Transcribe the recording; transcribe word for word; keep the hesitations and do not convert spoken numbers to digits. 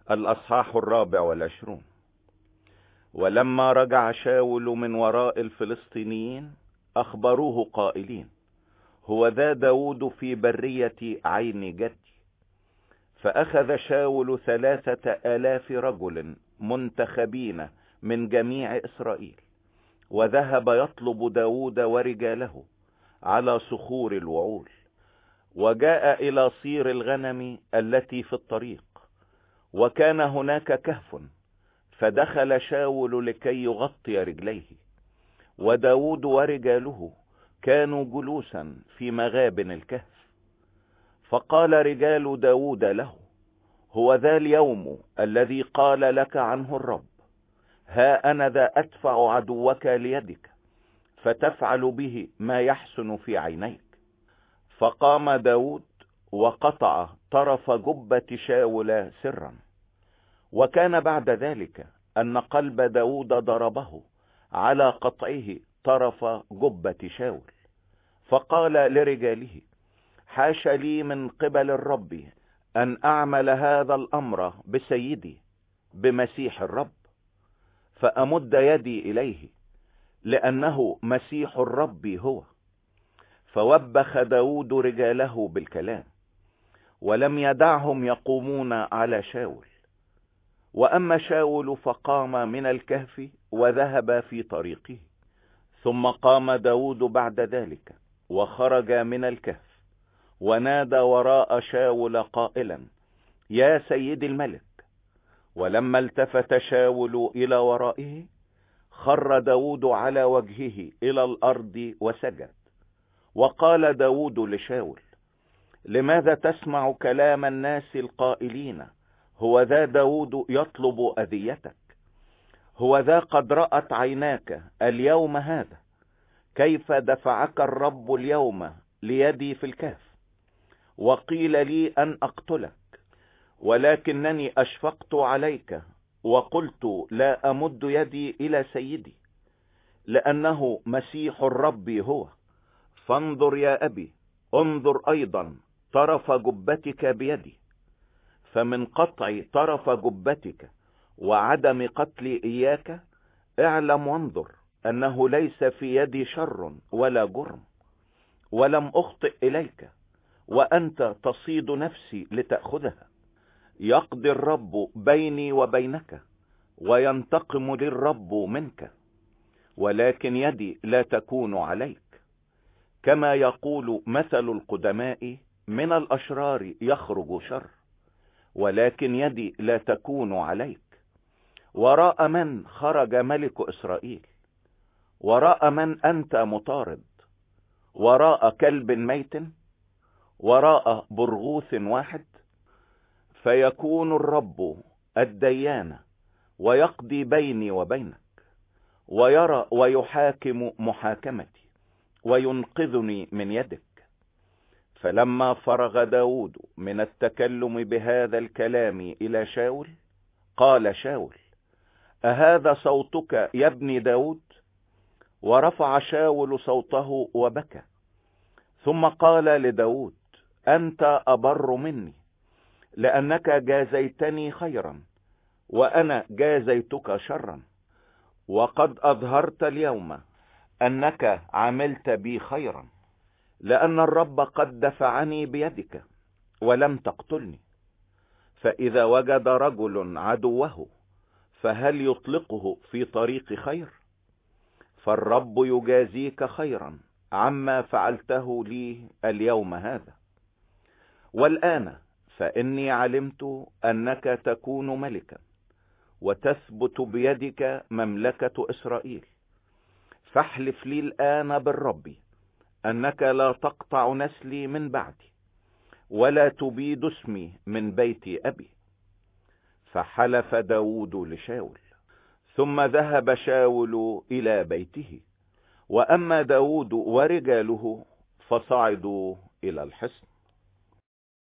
الأصحاح الرابع والعشرون. ولما رجع شاول من وراء الفلسطينيين أخبروه قائلين: هو ذا داود في برية عين جدي. فأخذ شاول ثلاثة آلاف رجل منتخبين من جميع إسرائيل، وذهب يطلب داود ورجاله على صخور الوعول، وجاء إلى صير الغنم التي في الطريق، وكان هناك كهف، فدخل شاول لكي يغطي رجليه، وداود ورجاله كانوا جلوسا في مغابن الكهف. فقال رجال داود له: هو ذا اليوم الذي قال لك عنه الرب: ها أنا ذا أدفع عدوك ليدك، فتفعل به ما يحسن في عينيك. فقام داود وقطع طرف جبة شاول سرا. وكان بعد ذلك أن قلب داود ضربه على قطعه طرف جبة شاول. فقال لرجاله: حاش لي من قبل الرب أن أعمل هذا الأمر بسيدي بمسيح الرب، فأمد يدي إليه، لأنه مسيح الرب هو. فوبخ داود رجاله بالكلام، ولم يدعهم يقومون على شاول. وأما شاول فقام من الكهف وذهب في طريقه. ثم قام داود بعد ذلك وخرج من الكهف، ونادى وراء شاول قائلا: يا سيد الملك. ولما التفت شاول إلى ورائه، خر داود على وجهه إلى الأرض وسجد. وقال داود لشاول: لماذا تسمع كلام الناس القائلين: هو ذا داود يطلب أذيتك؟ هو ذا قد رأت عيناك اليوم هذا كيف دفعك الرب اليوم ليدي في الكهف، وقيل لي أن أقتلك، ولكنني أشفقت عليك وقلت لا أمد يدي إلى سيدي، لأنه مسيح الرب هو. فانظر يا أبي، انظر أيضا طرف جبتك بيدي، فمن قطع طرف جبتك وعدم قتلي إياك اعلم وانظر أنه ليس في يدي شر ولا جرم، ولم أخطئ إليك، وأنت تصيد نفسي لتأخذها. يقضي الرب بيني وبينك، وينتقم للرب منك، ولكن يدي لا تكون عليك. كما يقول مثل القدماء: من الأشرار يخرج شر، ولكن يدي لا تكون عليك. وراء من خرج ملك إسرائيل؟ وراء من أنت مطارد؟ وراء كلب ميت؟ وراء برغوث واحد؟ فيكون الرب الديان، ويقضي بيني وبينك، ويرى ويحاكم محاكمتي، وينقذني من يدك. فلما فرغ داود من التكلم بهذا الكلام إلى شاول، قال شاول: أهذا صوتك يا ابن داود؟ ورفع شاول صوته وبكى. ثم قال لداود: أنت أبر مني، لأنك جازيتني خيرا، وأنا جازيتك شرا. وقد أظهرت اليوم أنك عملت بي خيرا، لأن الرب قد دفعني بيدك ولم تقتلني. فإذا وجد رجل عدوه فهل يطلقه في طريق خير؟ فالرب يجازيك خيرا عما فعلته لي اليوم هذا. والآن فإني علمت أنك تكون ملكا، وتثبت بيدك مملكة إسرائيل. فاحلف لي الآن بالرب أنك لا تقطع نسلي من بعدي، ولا تبيد اسمي من بيت أبي. فحلف داود لشاول. ثم ذهب شاول إلى بيته، وأما داود ورجاله فصعدوا إلى الحصن.